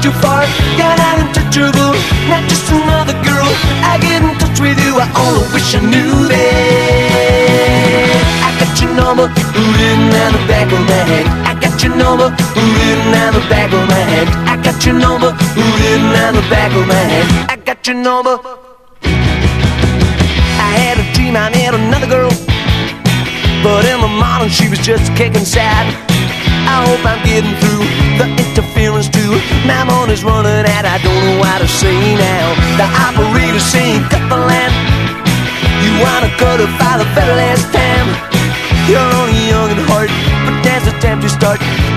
too far. Got out untouchable, not just another girl. I get in touch with you, I only wish I knew that. I got your number written on the back of my head. I got your number written on the back of my head. I got your number written on the back of my head. I got your number. I had a dream I met another girl, but in the morning she was just kicking sad. I hope I'm getting through the interference too. My money's running out, I don't know what to say now. The operator's saying cut the lamp. You wanna cut it for the very last time. You're only young at heart, but that's the time to start.